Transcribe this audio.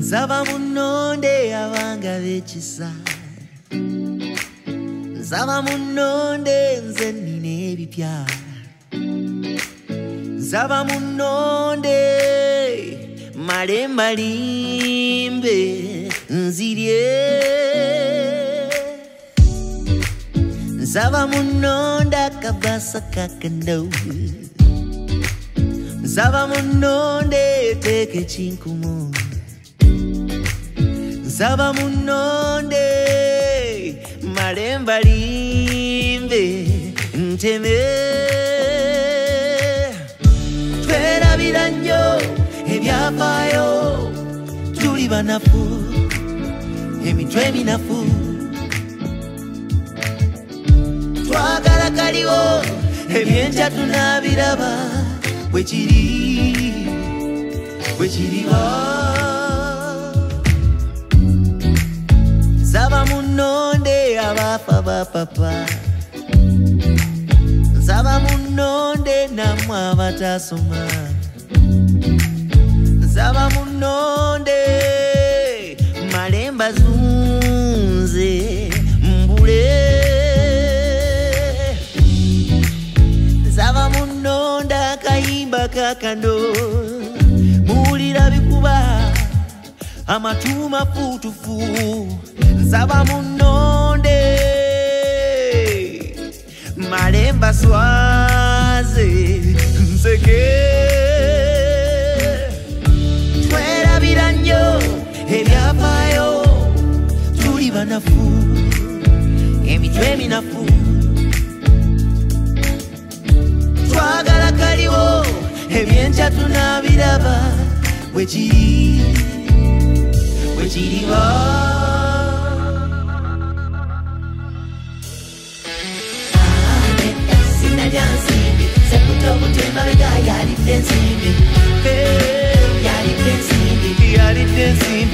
Nsaba munonde abanga b'ekisa, nsaba munonde nze nnina ebipya, nsaba munonde male malimbe nzirye, nsaba munonde akabasa kakando, nsaba munonde teeke kinkumu, nsaba munonde malemba limbe nteme, twerabira nnyo ebyafaayo tuli banafu emitwe eminafu, twagala kaliwo ebyenkya tunaabiraba bwekiriba. Nsaba munonde abafa bapapa, nsaba munonde namwe abatasoma, nsaba munonde malemba zunze mbule, nsaba munonde akayimba kakando muwulira bikuba amatu mafutufu, nsaba munonde malemba swaze nseke, twerabira nnyo ebyafaayo tuli banafu emitwe eminafu, twagala kaliwo ebyenkya tunaabiraba bwekiriba. Yalidde ensimbi